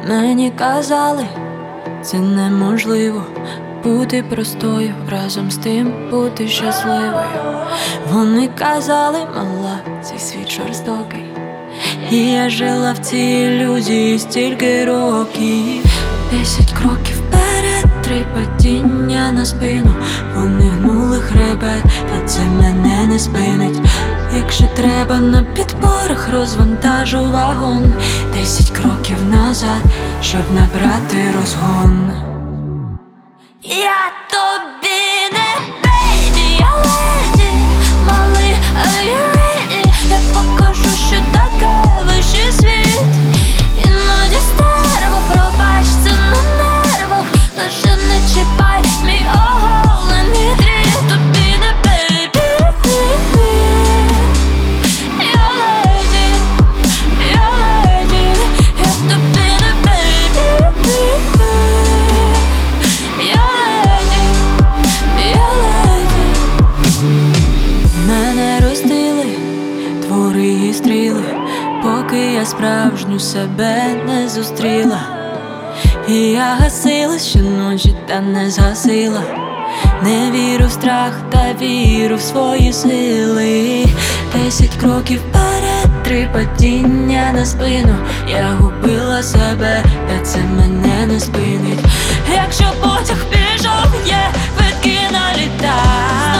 Мені казали, це неможливо бути простою, разом з тим бути щасливою. Вони казали, мала, цей світ жорстокий. І я жила в цій ілюзії стільки років. 10 кроків вперед, 3 падіння на спину. Вони гнули хребет, та це мене не спинить. Якщо треба, на підпорах розвантажу вагон. 10 кроків назад, щоб набрати розгон. Я тобі не бейбі, я леді, малий, are you ready? Я покажу, що таке вищий світ. Іноді стерво, пробач, це на нервах. Лише не чіпай мій оголений дріт. Тобі не бейбі, я леді, я леді. Я тобі не бейбі, я леді, я леді. Мене ростили твори і стріли, поки я справжню себе не зустріла. І я гасила щоночі, та не згасила. Не вірю в страх, та вірю в свої сили. 10 кроків вперед, 3 падіння на спину. Я губила себе, та це мене не спинить. Якщо потяг пішов, є квитки на літа.